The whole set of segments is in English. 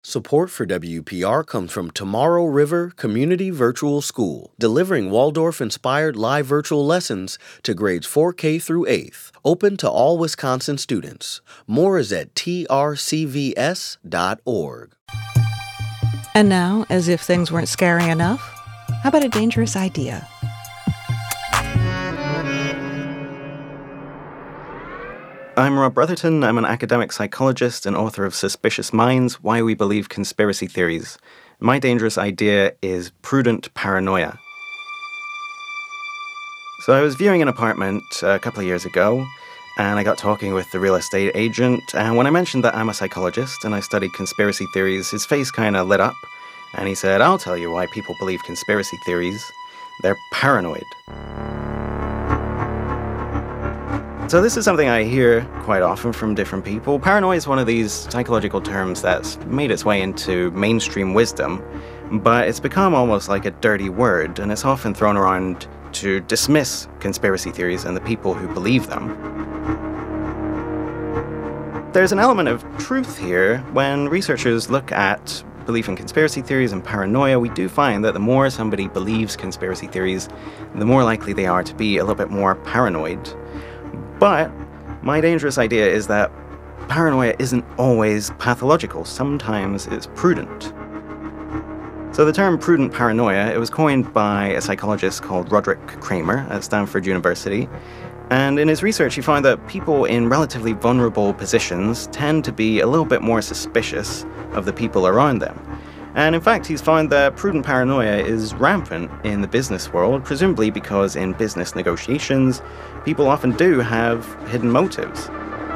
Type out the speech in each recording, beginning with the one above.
Support for WPR comes from Tomorrow River Community Virtual School, delivering Waldorf-inspired live virtual lessons to grades 4K through 8th, open to all Wisconsin students. More is at trcvs.org. And now, as if things weren't scary enough, how about a dangerous idea? I'm Rob Brotherton. I'm an academic psychologist and author of Suspicious Minds, Why We Believe Conspiracy Theories. My dangerous idea is prudent paranoia. So I was viewing an apartment a couple of years ago, and I got talking with the real estate agent, and when I mentioned that I'm a psychologist and I studied conspiracy theories, his face kind of lit up, and he said, "I'll tell you why people believe conspiracy theories. They're paranoid." So this is something I hear quite often from different people. Paranoia is one of these psychological terms that's made its way into mainstream wisdom, but it's become almost like a dirty word, and it's often thrown around to dismiss conspiracy theories and the people who believe them. There's an element of truth here. When researchers look at belief in conspiracy theories and paranoia, we do find that the more somebody believes conspiracy theories, the more likely they are to be a little bit more paranoid. But my dangerous idea is that paranoia isn't always pathological. Sometimes it's prudent. So the term prudent paranoia, it was coined by a psychologist called Roderick Kramer at Stanford University. And in his research, he found that people in relatively vulnerable positions tend to be a little bit more suspicious of the people around them. And in fact, he's found that prudent paranoia is rampant in the business world, presumably because in business negotiations, people often do have hidden motives.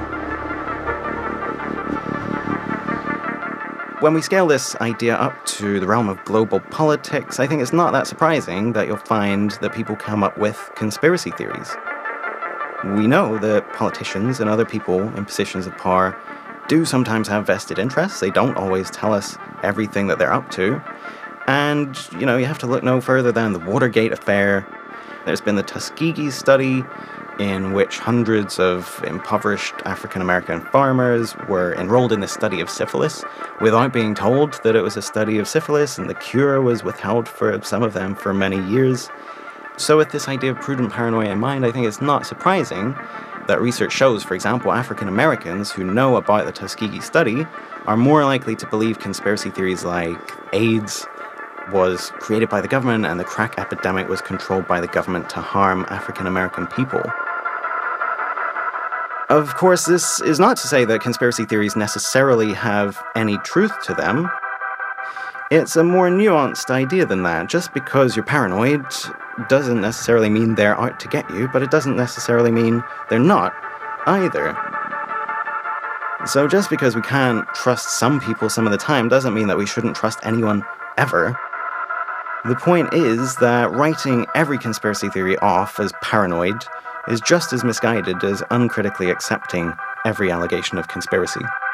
When we scale this idea up to the realm of global politics, I think it's not that surprising that you'll find that people come up with conspiracy theories. We know that politicians and other people in positions of power do sometimes have vested interests. They don't always tell us everything that they're up to. And, you have to look no further than the Watergate affair. There's been the Tuskegee study, in which hundreds of impoverished African-American farmers were enrolled in the study of syphilis without being told that it was a study of syphilis, and the cure was withheld for some of them for many years. So with this idea of prudent paranoia in mind, I think it's not surprising that research shows, for example, African Americans who know about the Tuskegee study are more likely to believe conspiracy theories like AIDS was created by the government and the crack epidemic was controlled by the government to harm African American people. Of course, this is not to say that conspiracy theories necessarily have any truth to them. It's a more nuanced idea than that. Just because you're paranoid doesn't necessarily mean they're out to get you, but it doesn't necessarily mean they're not either. So just because we can't trust some people some of the time doesn't mean that we shouldn't trust anyone ever. The point is that writing every conspiracy theory off as paranoid is just as misguided as uncritically accepting every allegation of conspiracy.